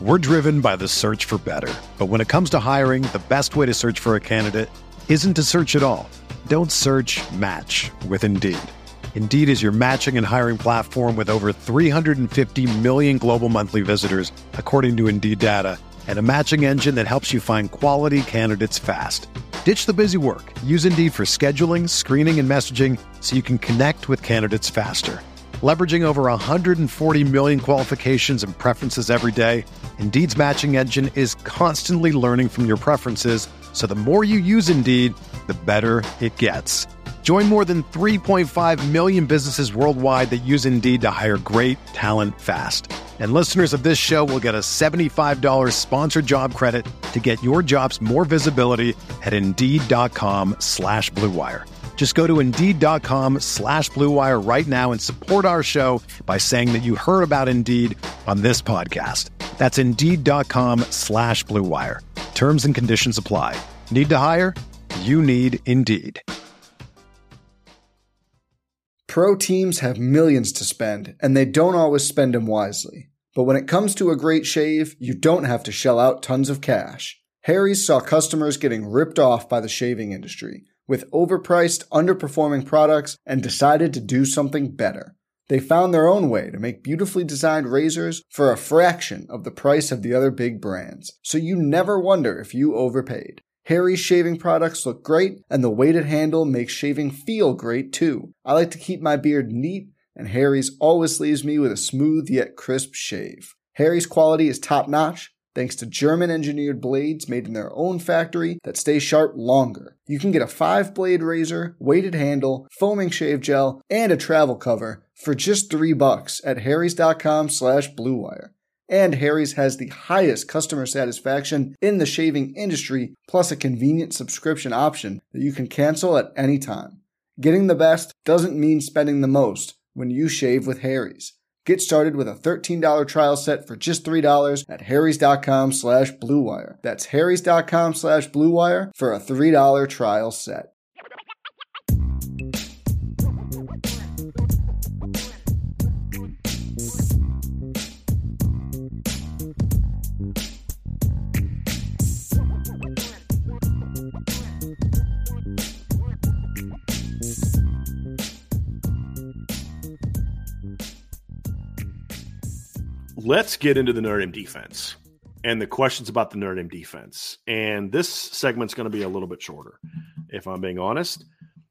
We're driven by the search for better. But when it comes to hiring, the best way to search for a candidate isn't to search at all. Don't search, match with Indeed. Indeed is your matching and hiring platform with over 350 million global monthly visitors, according to Indeed data, and a matching engine that helps you find quality candidates fast. Ditch the busy work. Use Indeed for scheduling, screening, and messaging so you can connect with candidates faster. Leveraging over 140 million qualifications and preferences every day, Indeed's matching engine is constantly learning from your preferences, so the more you use Indeed, the better it gets. Join more than 3.5 million businesses worldwide that use Indeed to hire great talent fast. And listeners of this show will get a $75 sponsored job credit to get your jobs more visibility at Indeed.com/Blue Wire. Just go to Indeed.com/Blue Wire right now and support our show by saying that you heard about Indeed on this podcast. That's Indeed.com/Blue Wire. Terms and conditions apply. Need to hire? You need Indeed. Pro teams have millions to spend, and they don't always spend them wisely. But when it comes to a great shave, you don't have to shell out tons of cash. Harry's saw customers getting ripped off by the shaving industry with overpriced, underperforming products and decided to do something better. They found their own way to make beautifully designed razors for a fraction of the price of the other big brands, so you never wonder if you overpaid. Harry's shaving products look great, and the weighted handle makes shaving feel great too. I like to keep my beard neat, and Harry's always leaves me with a smooth yet crisp shave. Harry's quality is top-notch, thanks to German-engineered blades made in their own factory that stay sharp longer. You can get a 5-blade razor, weighted handle, foaming shave gel, and a travel cover for just $3 at harrys.com/Blue Wire. And Harry's has the highest customer satisfaction in the shaving industry, plus a convenient subscription option that you can cancel at any time. Getting the best doesn't mean spending the most when you shave with Harry's. Get started with a $13 trial set for just $3 at harrys.com/Blue Wire. That's harrys.com/Blue Wire for a $3 trial set. Let's get into the Notre Dame defense and the questions about the Notre Dame defense. And this segment's going to be a little bit shorter, if I'm being honest,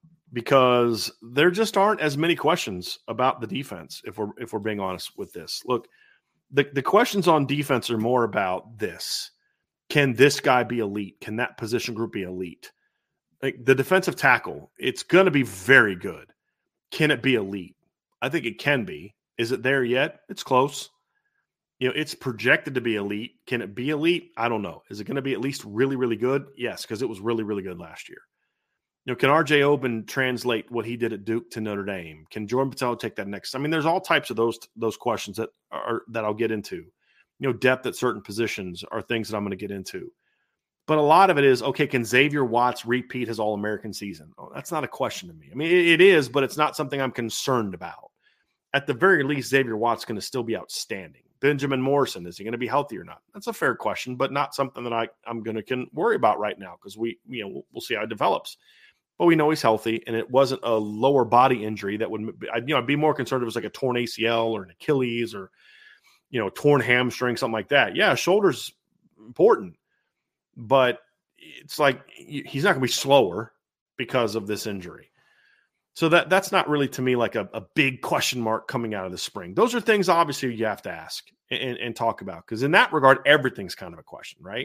because there just aren't as many questions about the defense, if we're being honest with this. Look, the questions on defense are more about this. Can this guy be elite? Can that position group be elite? Like the defensive tackle, it's going to be very good. Can it be elite? I think it can be. Is it there yet? It's close. It's projected to be elite. Can it be elite? I don't know. Is it going to be at least really, really good? Yes, because it was really, really good last year. Can R.J. Oben translate what he did at Duke to Notre Dame? Can Jordan Patel take that next? I mean, there's all types of those questions that I'll get into. Depth at certain positions are things that I'm going to get into. But a lot of it is, okay, can Xavier Watts repeat his All-American season? Oh, that's not a question to me. I mean, it is, but it's not something I'm concerned about. At the very least, Xavier Watts is going to still be outstanding. Benjamin Morrison, is he going to be healthy or not? That's a fair question, but not something that I'm going to worry about right now because we'll see how it develops. But we know he's healthy, and it wasn't a lower body injury that would I'd be more concerned if it was like a torn ACL or an Achilles or torn hamstring, something like that. Yeah, shoulder's important, but it's like he's not going to be slower because of this injury. So that's not really, to me, like a big question mark coming out of the spring. Those are things, obviously, you have to ask and talk about because in that regard, everything's kind of a question, right?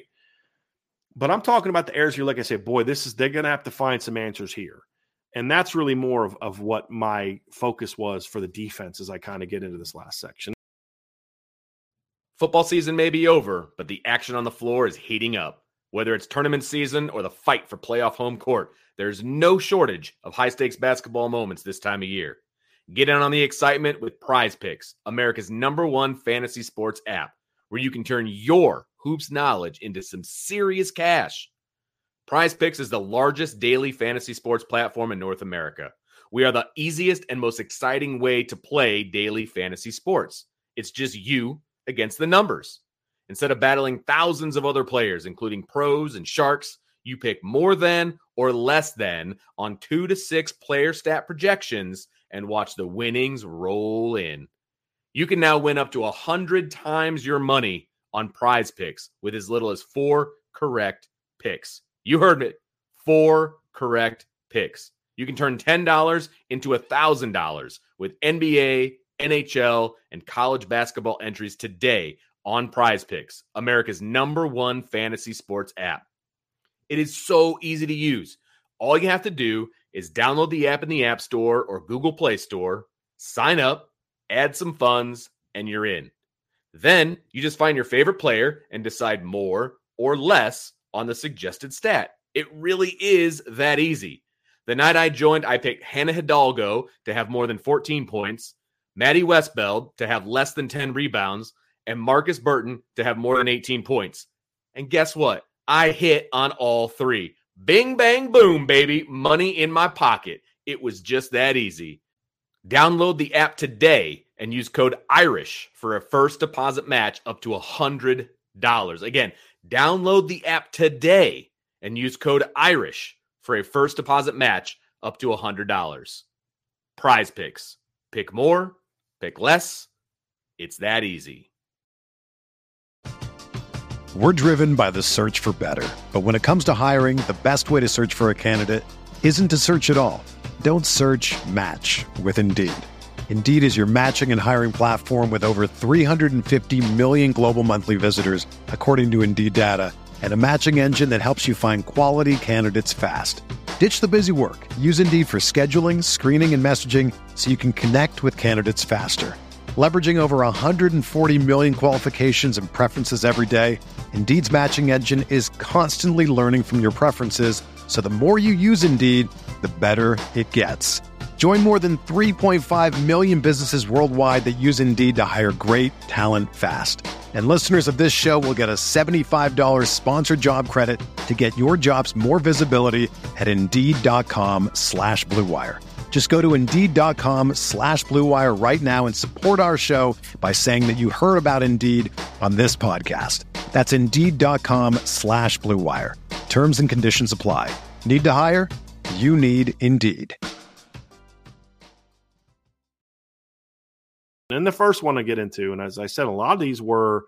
But I'm talking about the areas you're like I say, boy, they're going to have to find some answers here. And that's really more of what my focus was for the defense as I kind of get into this last section. Football season may be over, but the action on the floor is heating up. Whether it's tournament season or the fight for playoff home court, there's no shortage of high-stakes basketball moments this time of year. Get in on the excitement with Prize Picks, America's #1 fantasy sports app, where you can turn your hoops knowledge into some serious cash. Prize Picks is the largest daily fantasy sports platform in North America. We are the easiest and most exciting way to play daily fantasy sports. It's just you against the numbers. Instead of battling thousands of other players, including pros and sharks, you pick more than or less than on 2 to 6 player stat projections and watch the winnings roll in. You can now win up to 100 times your money on Prize Picks with as little as 4 correct picks. You heard it. 4 correct picks. You can turn $10 into $1,000 with NBA, NHL, and college basketball entries today on Prize Picks, America's #1 fantasy sports app. It is so easy to use. All you have to do is download the app in the App Store or Google Play Store, sign up, add some funds, and you're in. Then you just find your favorite player and decide more or less on the suggested stat. It really is that easy. The night I joined, I picked Hannah Hidalgo to have more than 14 points, Maddie Westbeld to have less than 10 rebounds, and Marcus Burton to have more than 18 points. And guess what? I hit on all 3. Bing, bang, boom, baby. Money in my pocket. It was just that easy. Download the app today and use code IRISH for a first deposit match up to $100. Again, download the app today and use code IRISH for a first deposit match up to $100. Prize Picks. Pick more, pick less. It's that easy. We're driven by the search for better. But when it comes to hiring, the best way to search for a candidate isn't to search at all. Don't search, match with Indeed. Indeed is your matching and hiring platform with over 350 million global monthly visitors, according to Indeed data, and a matching engine that helps you find quality candidates fast. Ditch the busy work. Use Indeed for scheduling, screening, and messaging so you can connect with candidates faster. Leveraging over 140 million qualifications and preferences every day, Indeed's matching engine is constantly learning from your preferences, so the more you use Indeed, the better it gets. Join more than 3.5 million businesses worldwide that use Indeed to hire great talent fast. And listeners of this show will get a $75 sponsored job credit to get your jobs more visibility at Indeed.com/Blue Wire. Just go to Indeed.com/Blue Wire right now and support our show by saying that you heard about Indeed on this podcast. That's Indeed.com/Blue Wire. Terms and conditions apply. Need to hire? You need Indeed. And the first one I get into, and as I said, a lot of these were,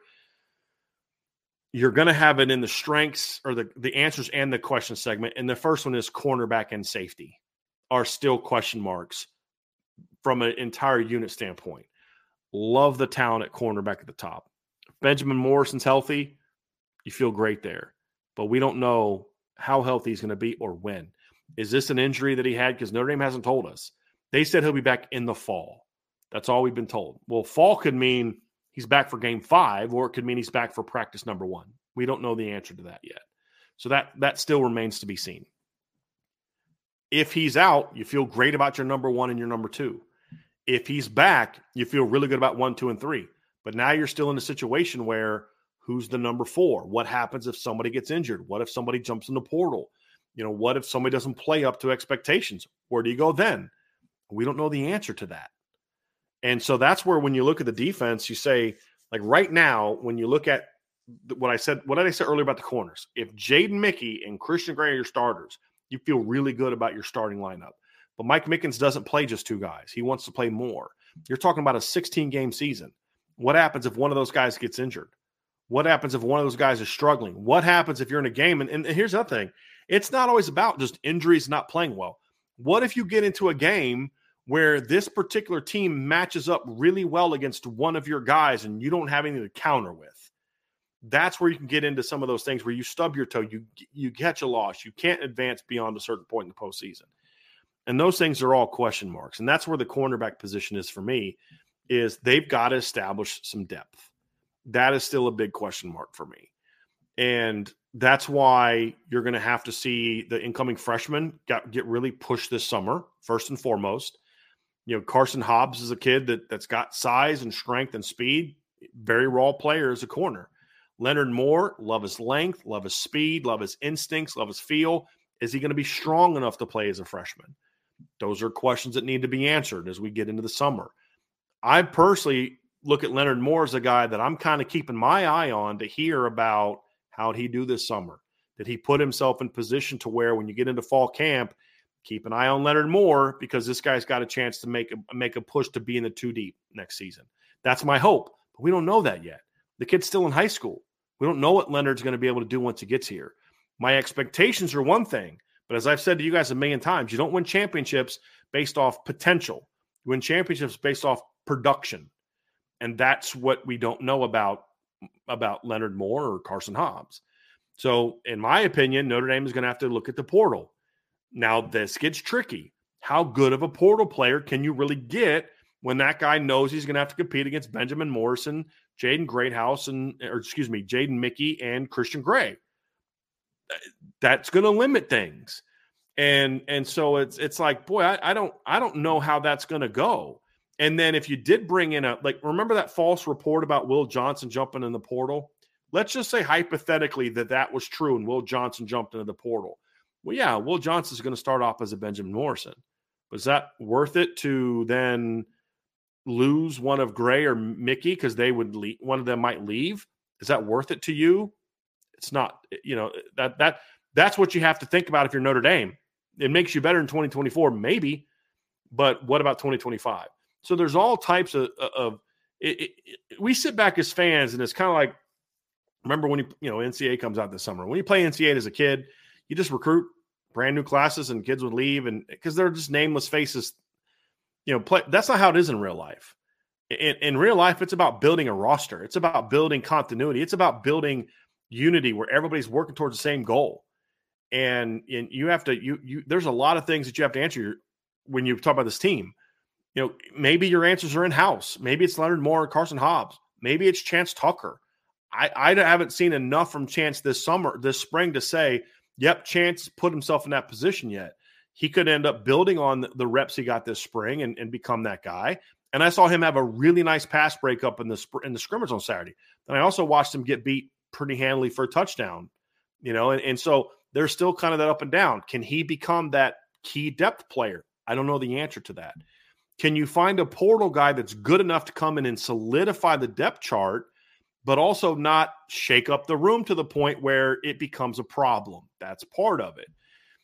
you're going to have it in the strengths or the answers and the question segment. And the first one is cornerback and safety are still question marks from an entire unit standpoint. Love the talent at cornerback at the top. If Benjamin Morrison's healthy, you feel great there. But we don't know how healthy he's going to be or when. Is this an injury that he had? Because Notre Dame hasn't told us. They said he'll be back in the fall. That's all we've been told. Well, fall could mean he's back for game 5, or it could mean he's back for practice number 1. We don't know the answer to that yet. So that still remains to be seen. If he's out, you feel great about your number 1 and your number 2. If he's back, you feel really good about 1, 2, and 3. But now you're still in a situation where who's the number 4? What happens if somebody gets injured? What if somebody jumps in the portal? What if somebody doesn't play up to expectations? Where do you go then? We don't know the answer to that. And so that's where when you look at the defense, you say, like right now, when you look at what did I say earlier about the corners? If Jaden Mickey and Christian Gray are your starters, you feel really good about your starting lineup. But Mike Mickens doesn't play just 2 guys. He wants to play more. You're talking about a 16-game season. What happens if one of those guys gets injured? What happens if one of those guys is struggling? What happens if you're in a game? And here's the other thing. It's not always about just injuries not playing well. What if you get into a game where this particular team matches up really well against one of your guys and you don't have anything to counter with? That's where you can get into some of those things where you stub your toe, you catch a loss, you can't advance beyond a certain point in the postseason. And those things are all question marks. And that's where the cornerback position is for me, is they've got to establish some depth. That is still a big question mark for me. And that's why you're going to have to see the incoming freshmen get really pushed this summer, first and foremost. Carson Hobbs is a kid that's got size and strength and speed, very raw player as a corner. Leonard Moore, love his length, love his speed, love his instincts, love his feel. Is he going to be strong enough to play as a freshman? Those are questions that need to be answered as we get into the summer. I personally look at Leonard Moore as a guy that I'm kind of keeping my eye on to hear about how did he do this summer. Did he put himself in position to where when you get into fall camp, keep an eye on Leonard Moore because this guy's got a chance to make a push to be in the 2 deep next season. That's my hope, but we don't know that yet. The kid's still in high school. We don't know what Leonard's going to be able to do once he gets here. My expectations are one thing, but as I've said to you guys a million times, you don't win championships based off potential. You win championships based off production. And that's what we don't know about Leonard Moore or Carson Hobbs. So in my opinion, Notre Dame is going to have to look at the portal. Now this gets tricky. How good of a portal player can you really get when that guy knows he's going to have to compete against Benjamin Morrison, Jaden Mickey, and Christian Gray? That's going to limit things. And so it's like, boy, I don't know how that's going to go. And then if you did bring in remember that false report about Will Johnson jumping in the portal? Let's just say hypothetically that was true and Will Johnson jumped into the portal. Well, yeah, Will Johnson's going to start off as a Benjamin Morrison. Was that worth it to then lose one of Gray or Mickey because they would one of them might leave? Is that worth it to you? It's not. That's what you have to think about if you're Notre Dame. It makes you better in 2024, maybe, but what about 2025? So there's all types of we sit back as fans, and it's kind of like, remember when NCAA comes out this summer. When you play NCAA as a kid, you just recruit brand new classes, and kids would leave, and because they're just nameless faces. That's not how it is in real life. In real life, it's about building a roster. It's about building continuity. It's about building unity where everybody's working towards the same goal. And you have to there's a lot of things that you have to answer when you talk about this team. Maybe your answers are in-house. Maybe it's Leonard Moore or Carson Hobbs. Maybe it's Chance Tucker. I haven't seen enough from Chance this spring to say, yep, Chance put himself in that position yet. He could end up building on the reps he got this spring and become that guy. And I saw him have a really nice pass breakup in the scrimmage on Saturday. And I also watched him get beat pretty handily for a touchdown, and so there's still kind of that up and down. Can he become that key depth player? I don't know the answer to that. Can you find a portal guy that's good enough to come in and solidify the depth chart, but also not shake up the room to the point where it becomes a problem? That's part of it.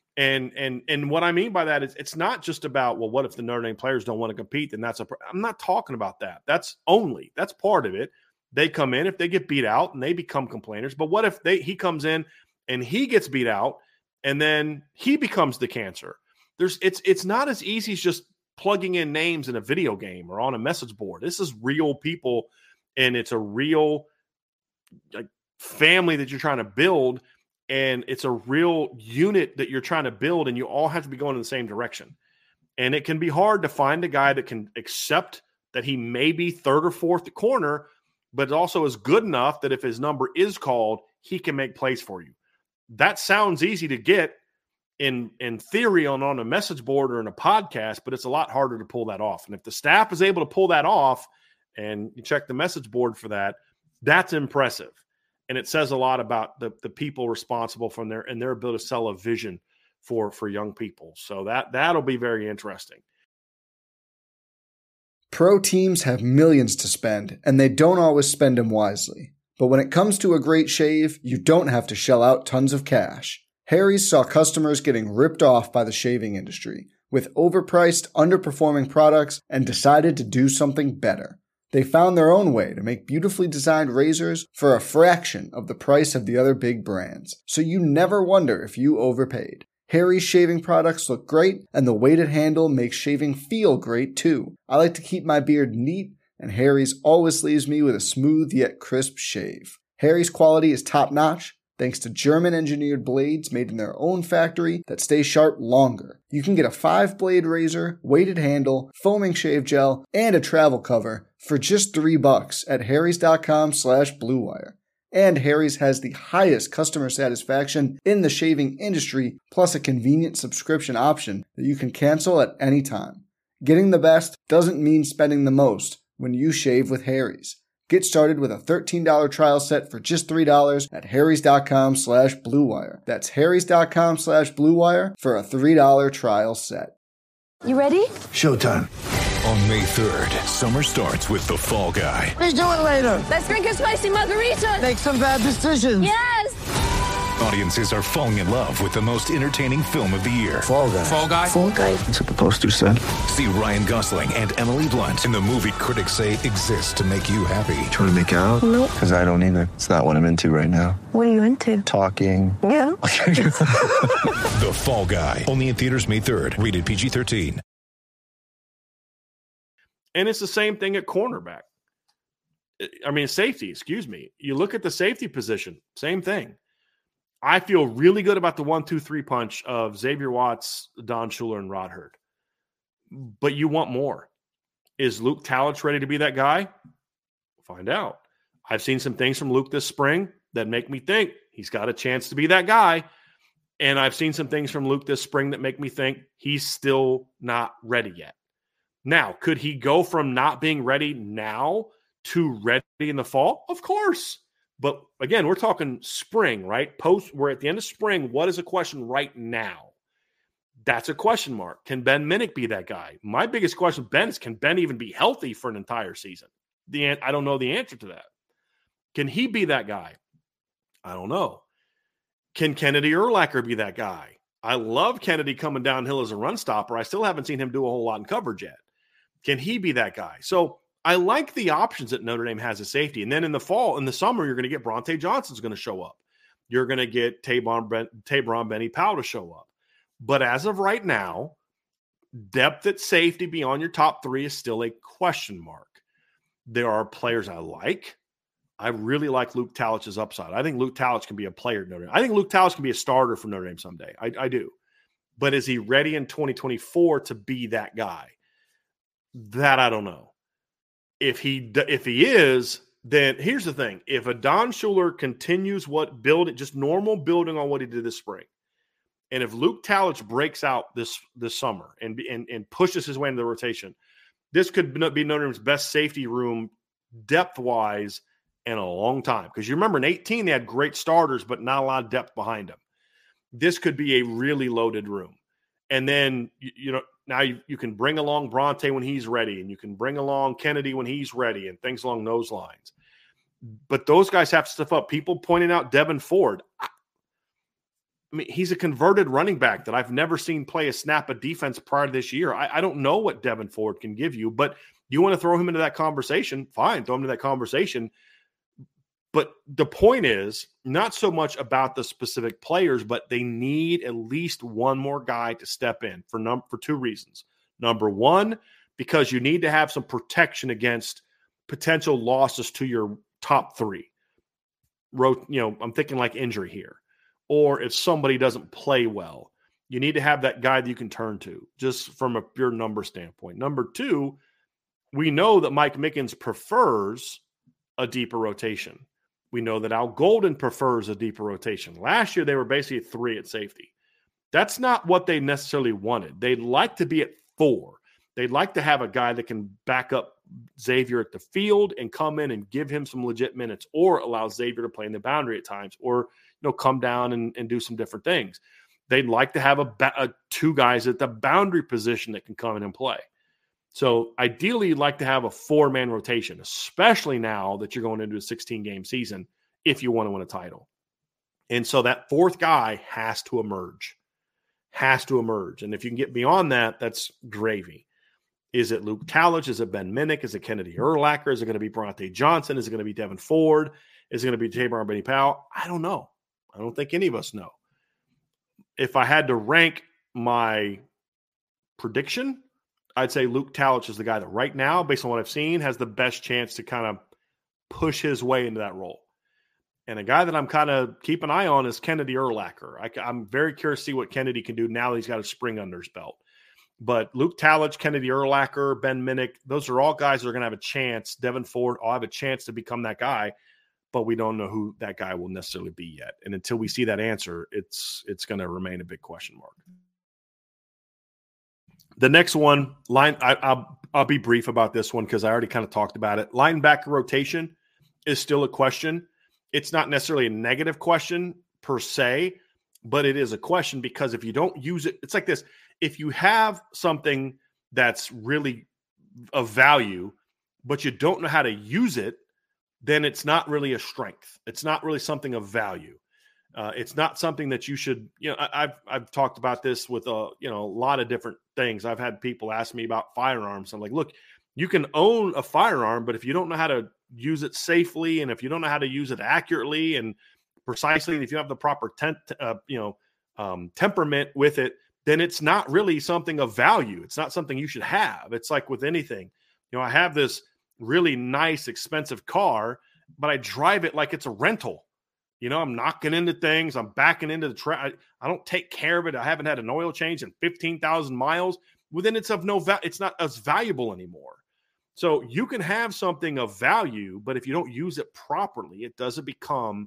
And what I mean by that is it's not just about, well, what if the Notre Dame players don't want to compete? Then I'm not talking about that. That's part of it. They come in, if they get beat out and they become complainers. But what if he comes in and he gets beat out and then he becomes the cancer? It's not as easy as just plugging in names in a video game or on a message board. This is real people, and it's a real family that you're trying to build, and it's a real unit that you're trying to build, and you all have to be going in the same direction. And it can be hard to find a guy that can accept that he may be third or fourth corner, but also is good enough that if his number is called, he can make plays for you. That sounds easy to get in theory on a message board or in a podcast, but it's a lot harder to pull that off. And if the staff is able to pull that off, and you check the message board for that, that's impressive. And it says a lot about the people responsible from their ability to sell a vision for young people. So that'll be very interesting. Pro teams have millions to spend, and they don't always spend them wisely. But when it comes to a great shave, you don't have to shell out tons of cash. Harry's saw customers getting ripped off by the shaving industry with overpriced, underperforming products and decided to do something better. They found their own way to make beautifully designed razors for a fraction of the price of the other big brands, so you never wonder if you overpaid. Harry's shaving products look great, and the weighted handle makes shaving feel great too. I like to keep my beard neat, and Harry's always leaves me with a smooth yet crisp shave. Harry's quality is top-notch, thanks to German-engineered blades made in their own factory that stay sharp longer. You can get a 5-blade razor, weighted handle, foaming shave gel, and a travel cover for just $3 at harrys.com/bluewire. And Harry's has the highest customer satisfaction in the shaving industry, plus a convenient subscription option that you can cancel at any time. Getting the best doesn't mean spending the most when you shave with Harry's. Get started with a $13 trial set for just $3 at harrys.com/bluewire. That's harrys.com/bluewire for a $3 trial set. You ready? Showtime. On May 3rd, summer starts with The Fall Guy. What are you doing later? Let's drink a spicy margarita. Make some bad decisions. Yes. Audiences are falling in love with the most entertaining film of the year. Fall Guy. Fall Guy? Fall guy. That's what the poster said. See Ryan Gosling and Emily Blunt in the movie critics say exists to make you happy. Trying to make it out? Nope. Because I don't either. It's not what I'm into right now. What are you into? Talking. Yeah. The Fall Guy. Only in theaters May 3rd. Rated PG-13. And it's the same thing at cornerback. I mean, safety, excuse me. You look at the safety position, same thing. I feel really good about the 1-2-3 punch of Xavier Watts, Don Schuler, and Rod Hurd. But you want more. Is Luke Talich ready to be that guy? We'll find out. I've seen some things from Luke this spring that make me think he's got a chance to be that guy. And I've seen some things from Luke this spring that make me think he's still not ready yet. Now, could he go from not being ready now to ready in the fall? Of course. But again, we're talking spring, right? We're at the end of spring. What is a question right now? That's a question mark. Can Ben Minnick be that guy? My biggest question, Ben, is can Ben even be healthy for an entire season? I don't know the answer to that. Can he be that guy? I don't know. Can Kennedy Urlacher be that guy? I love Kennedy coming downhill as a run stopper. I still haven't seen him do a whole lot in coverage yet. Can he be that guy? So I like the options that Notre Dame has as safety. And then in the summer, you're going to get Bronte Johnson's going to show up. You're going to get Tabron Benny Powell to show up. But as of right now, depth at safety beyond your top three is still a question mark. There are players I like. I really like Luke Talich's upside. I think Luke Talich can be a player at Notre Dame. I think Luke Talich can be a starter for Notre Dame someday. I do. But is he ready in 2024 to be that guy? That I don't know. If he is, then here's the thing. If a Don Schuler continues just normal building on what he did this spring, and if Luke Talich breaks out this summer and pushes his way into the rotation, this could be Notre Dame's best safety room depth-wise in a long time. Because you remember in 2018, they had great starters, but not a lot of depth behind them. This could be a really loaded room. And then, now you can bring along Bronte when he's ready, and you can bring along Kennedy when he's ready, and things along those lines. But those guys have to step up. People pointing out Devin Ford. I mean, he's a converted running back that I've never seen play a snap of defense prior to this year. I don't know what Devin Ford can give you, but you want to throw him into that conversation, fine, throw him into that conversation. But the point is not so much about the specific players, but they need at least one more guy to step in for two reasons. Number one, because you need to have some protection against potential losses to your top three. I'm thinking like injury here. Or if somebody doesn't play well, you need to have that guy that you can turn to just from a pure number standpoint. Number two, we know that Mike Mickens prefers a deeper rotation. We know that Al Golden prefers a deeper rotation. Last year, they were basically at 3 at safety. That's not what they necessarily wanted. They'd like to be at 4. They'd like to have a guy that can back up Xavier at the field and come in and give him some legit minutes, or allow Xavier to play in the boundary at times, or come down and do some different things. They'd like to have two guys at the boundary position that can come in and play. So ideally, you'd like to have a 4-man rotation, especially now that you're going into a 16-game season if you want to win a title. And so that fourth guy has to emerge. And if you can get beyond that, that's gravy. Is it Luke Talich? Is it Ben Minnick? Is it Kennedy Urlacher? Is it going to be Bronte Johnson? Is it going to be Devin Ford? Is it going to be Tabron Benny Powell? I don't know. I don't think any of us know. If I had to rank my prediction, I'd say Luke Talich is the guy that right now, based on what I've seen, has the best chance to kind of push his way into that role. And a guy that I'm kind of keep an eye on is Kennedy Urlacher. I'm very curious to see what Kennedy can do now that he's got a spring under his belt. But Luke Talich, Kennedy Urlacher, Ben Minnick, those are all guys that are going to have a chance. Devin Ford will have a chance to become that guy, but we don't know who that guy will necessarily be yet. And until we see that answer, it's going to remain a big question mark. The next one, I'll be brief about this one because I already kind of talked about it. Linebacker rotation is still a question. It's not necessarily a negative question per se, but it is a question because if you don't use it, it's like this. If you have something that's really of value, but you don't know how to use it, then it's not really a strength. It's not really something of value. It's not something that you should, I've talked about this with a lot of different things. I've had people ask me about firearms. I'm like, look, you can own a firearm, but if you don't know how to use it safely, and if you don't know how to use it accurately and precisely, and if you have the proper temperament with it, then it's not really something of value. It's not something you should have. It's like with anything. I have this really nice, expensive car, but I drive it like it's a rental. I'm knocking into things. I'm backing into the track. I don't take care of it. I haven't had an oil change in 15,000 miles. Well, then it's of no value. It's not as valuable anymore. So you can have something of value, but if you don't use it properly, it doesn't become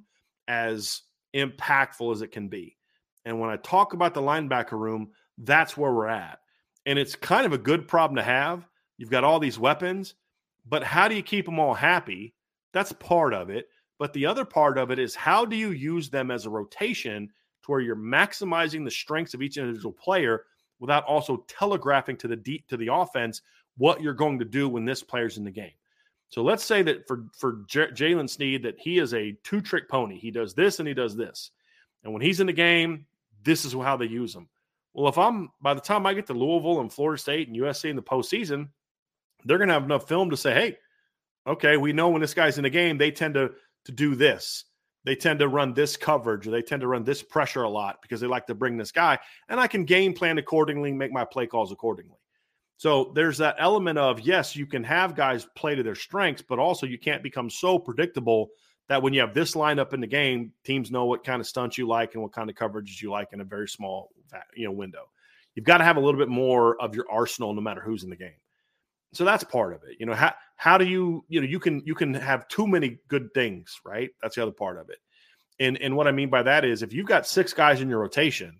as impactful as it can be. And when I talk about the linebacker room, that's where we're at. And it's kind of a good problem to have. You've got all these weapons, but how do you keep them all happy? That's part of it. But the other part of it is, how do you use them as a rotation to where you're maximizing the strengths of each individual player without also telegraphing to the offense what you're going to do when this player's in the game. So let's say that for Jaylen Sneed, that he is a two-trick pony. He does this and he does this. And when he's in the game, this is how they use him. Well, by the time I get to Louisville and Florida State and USC in the postseason, they're going to have enough film to say, hey, okay, we know when this guy's in the game, they tend to do this. They tend to run this coverage, or they tend to run this pressure a lot because they like to bring this guy, and I can game plan accordingly, make my play calls accordingly. So there's that element of, yes, you can have guys play to their strengths, but also you can't become so predictable that when you have this lineup in the game, teams know what kind of stunts you like and what kind of coverages you like in a very small window. You've got to have a little bit more of your arsenal no matter who's in the game. So that's part of it. How do you can have too many good things, right? That's the other part of it. And what I mean by that is, if you've got 6 guys in your rotation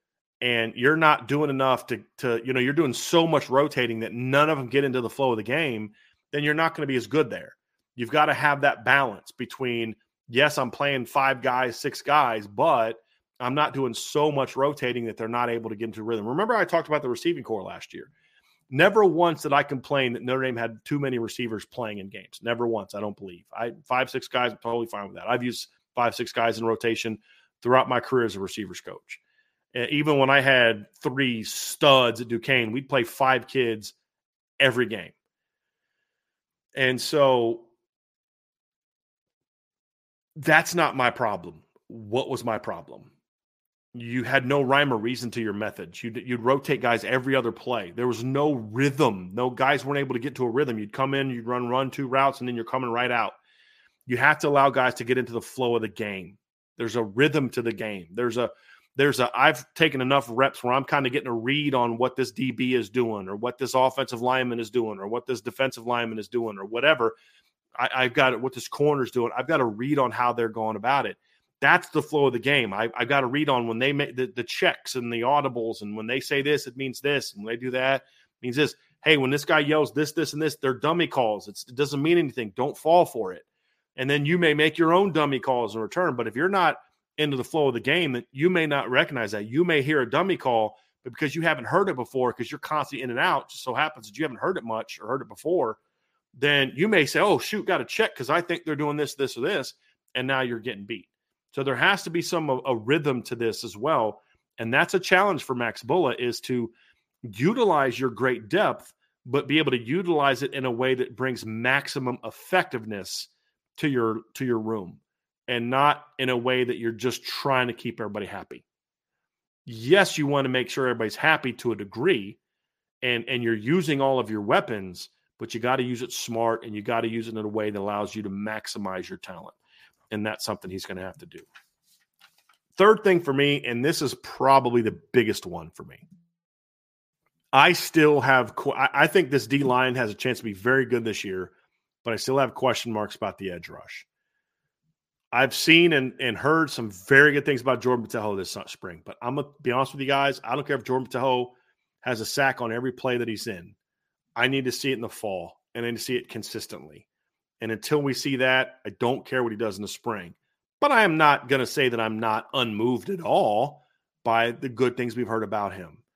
and you're not doing enough to you're doing so much rotating that none of them get into the flow of the game, then you're not going to be as good there. You've got to have that balance between, yes, I'm playing 5 guys, 6 guys, but I'm not doing so much rotating that they're not able to get into rhythm. Remember, I talked about the receiving corps last year. Never once did I complain that Notre Dame had too many receivers playing in games. Never once, I don't believe. 5, 6 guys, I'm totally fine with that. I've used 5, 6 guys in rotation throughout my career as a receivers coach. And even when I had 3 studs at Duquesne, we'd play 5 kids every game. And so that's not my problem. What was my problem? You had no rhyme or reason to your methods. You'd rotate guys every other play. There was no rhythm. No guys weren't able to get to a rhythm. You'd come in, you'd run 2 routes, and then you're coming right out. You have to allow guys to get into the flow of the game. There's a rhythm to the game. I've taken enough reps where I'm kind of getting a read on what this DB is doing, or what this offensive lineman is doing, or what this defensive lineman is doing, or whatever. I've got it, what this corner's doing. I've got a read on how they're going about it. That's the flow of the game. I've got to read on when they make the checks and the audibles, and when they say this, it means this, and when they do that, it means this. Hey, when this guy yells this, this, and this, they're dummy calls. It doesn't mean anything. Don't fall for it. And then you may make your own dummy calls in return. But if you're not into the flow of the game, that you may not recognize that. You may hear a dummy call, but because you haven't heard it before, because you're constantly in and out, just so happens that you haven't heard it much or heard it before, then you may say, oh, shoot, got to check because I think they're doing this, this, or this, and now you're getting beat. So there has to be a rhythm to this as well. And that's a challenge for Max Bullough, is to utilize your great depth, but be able to utilize it in a way that brings maximum effectiveness to your room, and not in a way that you're just trying to keep everybody happy. Yes, you want to make sure everybody's happy to a degree, and you're using all of your weapons, but you got to use it smart, and you got to use it in a way that allows you to maximize your talent. And that's something he's going to have to do. Third thing for me, and this is probably the biggest one for me, I think this D-line has a chance to be very good this year, but I still have question marks about the edge rush. I've seen and heard some very good things about Jordan Botelho this spring, but I'm going to be honest with you guys. I don't care if Jordan Botelho has a sack on every play that he's in. I need to see it in the fall, and I need to see it consistently. And until we see that, I don't care what he does in the spring. But I am not going to say that I'm not unmoved at all by the good things we've heard about him.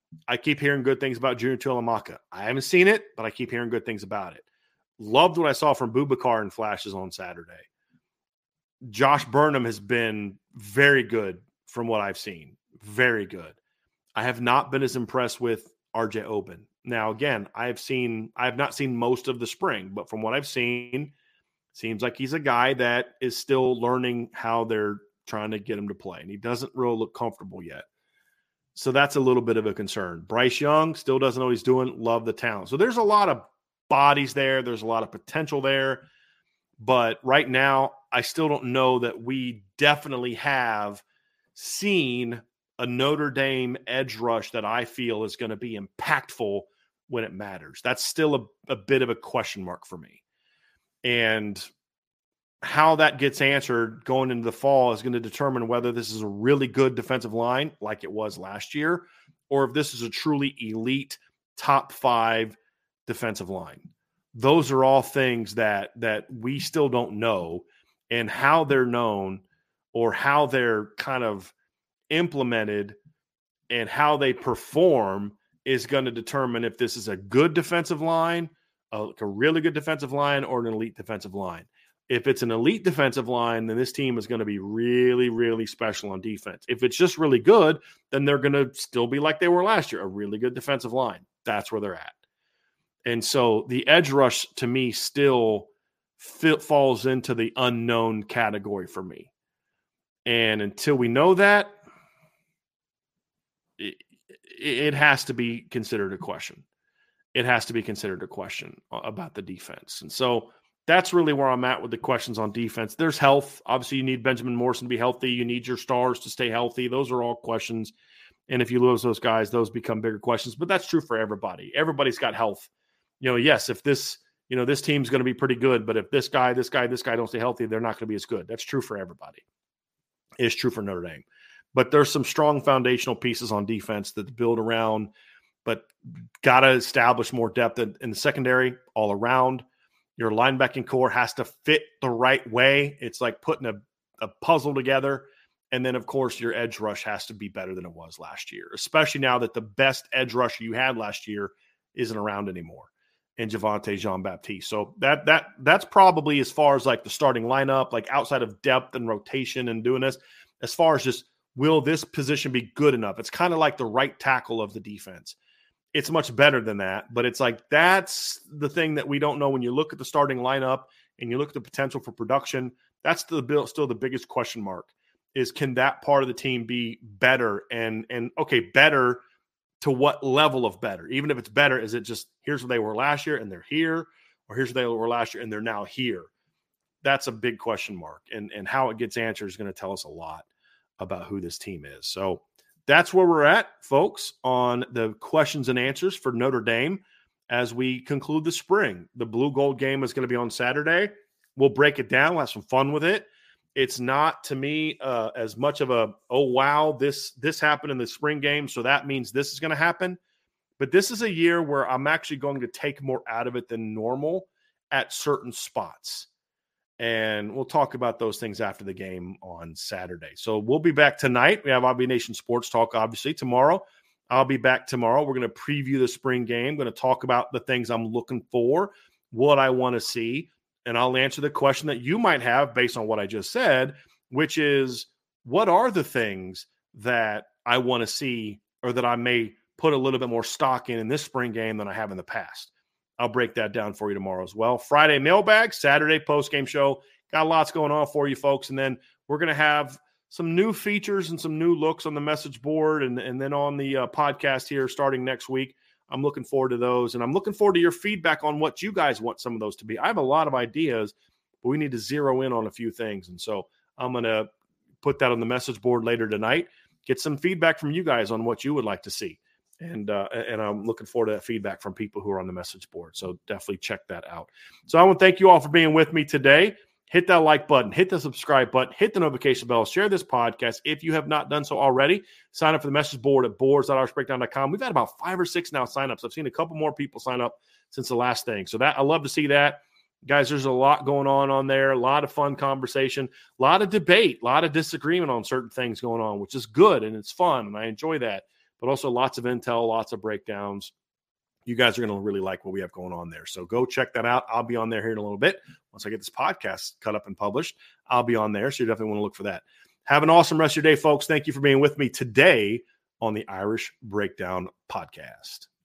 I keep hearing good things about Junior Tuihalamaka. I haven't seen it, but I keep hearing good things about it. Loved what I saw from Boubacar in flashes on Saturday. Josh Burnham has been very good from what I've seen. Very good. I have not been as impressed with RJ Oben. Now, again, I have not seen most of the spring, but from what I've seen, seems like he's a guy that is still learning how they're trying to get him to play, and he doesn't really look comfortable yet. So that's a little bit of a concern. Bryce Young still doesn't know what he's doing. Love the talent. So there's a lot of bodies there. There's a lot of potential there. But right now, I still don't know that we definitely have seen a Notre Dame edge rush that I feel is going to be impactful when it matters. That's still a bit of a question mark for me. And how that gets answered going into the fall is going to determine whether this is a really good defensive line like it was last year, or if this is a truly elite top 5 defensive line. Those are all things that we still don't know, and how they're known or how they're kind of implemented and how they perform is going to determine if this is a good defensive line, a really good defensive line, or an elite defensive line. If it's an elite defensive line, then this team is going to be really, really special on defense. If it's just really good, then they're going to still be like they were last year, a really good defensive line. That's where they're at. And so the edge rush to me still falls into the unknown category for me. And until we know that, it has to be considered a question. It has to be considered a question about the defense. And so that's really where I'm at with the questions on defense. There's health. Obviously, you need Benjamin Morrison to be healthy. You need your stars to stay healthy. Those are all questions. And if you lose those guys, those become bigger questions. But that's true for everybody. Everybody's got health. Yes, if this team's going to be pretty good, but if this guy don't stay healthy, they're not going to be as good. That's true for everybody. It's true for Notre Dame. But there's some strong foundational pieces on defense that build around, but got to establish more depth in the secondary all around. Your linebacking core has to fit the right way. It's like putting a puzzle together. And then, of course, your edge rush has to be better than it was last year, especially now that the best edge rusher you had last year isn't around anymore, and Javonte Jean-Baptiste. So that's probably as far as like the starting lineup, like outside of depth and rotation and doing this, as far as just will this position be good enough? It's kind of like the right tackle of the defense. It's much better than that, but it's like that's the thing that we don't know when you look at the starting lineup and you look at the potential for production. That's still the biggest question mark is, can that part of the team be better? And okay, better to what level of better? Even if it's better, is it just here's where they were last year and they're here, or here's where they were last year and they're now here? That's a big question mark. And how it gets answered is going to tell us a lot about who this team is. So that's where we're at, folks, on the questions and answers for Notre Dame as we conclude the spring. The Blue Gold game is going to be on Saturday. We'll break it down. We'll have some fun with it. It's not, to me, as much of a, oh, wow, this happened in the spring game, so that means this is going to happen. But this is a year where I'm actually going to take more out of it than normal at certain spots. And we'll talk about those things after the game on Saturday. So we'll be back tonight. We have Obby Nation Sports Talk, obviously. Tomorrow, I'll be back tomorrow. We're going to preview the spring game. Going to talk about the things I'm looking for, what I want to see. And I'll answer the question that you might have based on what I just said, which is, what are the things that I want to see or that I may put a little bit more stock in this spring game than I have in the past? I'll break that down for you tomorrow as well. Friday mailbag, Saturday post-game show. Got lots going on for you folks. And then we're going to have some new features and some new looks on the message board and then on the podcast here starting next week. I'm looking forward to those. And I'm looking forward to your feedback on what you guys want some of those to be. I have a lot of ideas, but we need to zero in on a few things. And so I'm going to put that on the message board later tonight, get some feedback from you guys on what you would like to see. And I'm looking forward to that feedback from people who are on the message board. So definitely check that out. So I want to thank you all for being with me today. Hit that like button, hit the subscribe button, hit the notification bell, share this podcast. If you have not done so already, sign up for the message board at boards.irishbreakdown.com. We've had about 5 or 6 now signups. I've seen a couple more people sign up since the last thing. So that I love to see that. Guys, there's a lot going on there, a lot of fun conversation, a lot of debate, a lot of disagreement on certain things going on, which is good and it's fun, and I enjoy that. but also lots of intel, lots of breakdowns. You guys are going to really like what we have going on there. So go check that out. I'll be on there here in a little bit. Once I get this podcast cut up and published, I'll be on there. So you definitely want to look for that. Have an awesome rest of your day, folks. Thank you for being with me today on the Irish Breakdown Podcast.